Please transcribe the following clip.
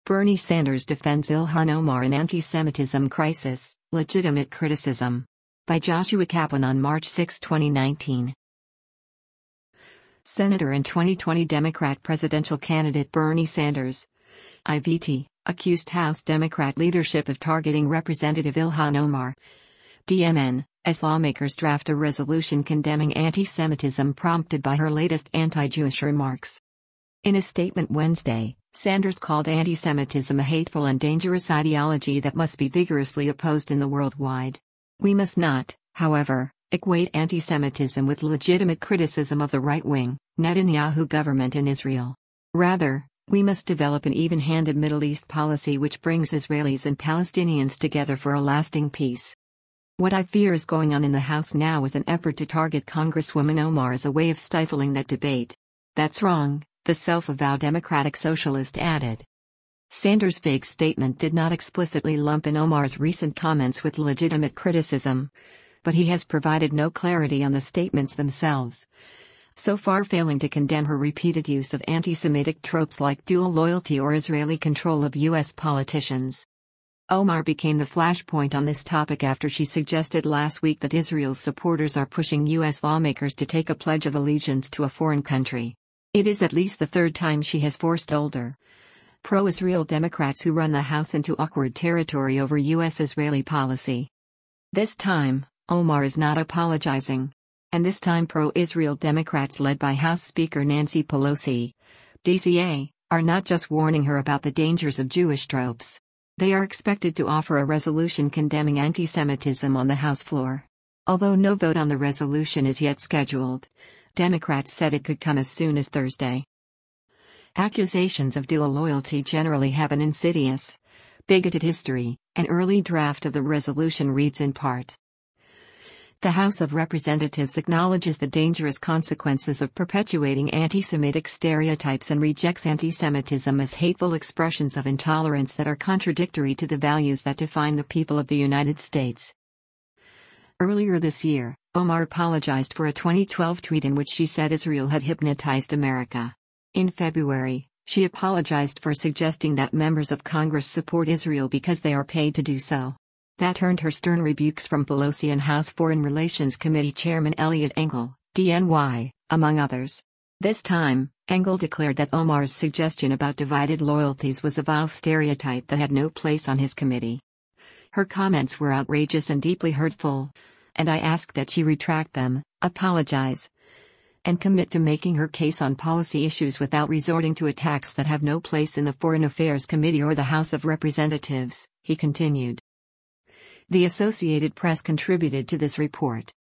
Bernie Sanders defends Ilhan Omar in anti-Semitism crisis, legitimate criticism. By Joshua Kaplan on March 6, 2019. Senator and 2020 Democrat presidential candidate Bernie Sanders, IVT, accused House Democrat leadership of targeting Representative Ilhan Omar, DMN, as lawmakers draft a resolution condemning anti-Semitism prompted by her latest anti-Jewish remarks. In a statement Wednesday, Sanders called anti-Semitism a hateful and dangerous ideology that must be vigorously opposed in the worldwide. We must not, however, equate anti-Semitism with legitimate criticism of the right-wing, Netanyahu government in Israel. Rather, we must develop an even-handed Middle East policy which brings Israelis and Palestinians together for a lasting peace. What I fear is going on in the House now is an effort to target Congresswoman Omar as a way of stifling that debate. That's wrong, the self-avowed Democratic Socialist added. Sanders' vague statement did not explicitly lump in Omar's recent comments with legitimate criticism, but he has provided no clarity on the statements themselves, so far failing to condemn her repeated use of anti-Semitic tropes like dual loyalty or Israeli control of U.S. politicians. Omar became the flashpoint on this topic after she suggested last week that Israel's supporters are pushing U.S. lawmakers to take a pledge of allegiance to a foreign country. It is at least the third time she has forced older, pro-Israel Democrats who run the House into awkward territory over U.S.-Israeli policy. This time, Omar is not apologizing. And this time pro-Israel Democrats led by House Speaker Nancy Pelosi, DCA, are not just warning her about the dangers of Jewish tropes. They are expected to offer a resolution condemning anti-Semitism on the House floor. Although no vote on the resolution is yet scheduled, Democrats said it could come as soon as Thursday. Accusations of dual loyalty generally have an insidious, bigoted history. An early draft of the resolution reads in part: The House of Representatives acknowledges the dangerous consequences of perpetuating anti-Semitic stereotypes and rejects anti-Semitism as hateful expressions of intolerance that are contradictory to the values that define the people of the United States. Earlier this year, Omar apologized for a 2012 tweet in which she said Israel had hypnotized America. In February, she apologized for suggesting that members of Congress support Israel because they are paid to do so. That earned her stern rebukes from Pelosi and House Foreign Relations Committee Chairman Eliot Engel, DNY, among others. This time, Engel declared that Omar's suggestion about divided loyalties was a vile stereotype that had no place on his committee. Her comments were outrageous and deeply hurtful, and I ask that she retract them, apologize, and commit to making her case on policy issues without resorting to attacks that have no place in the Foreign Affairs Committee or the House of Representatives, he continued. The Associated Press contributed to this report.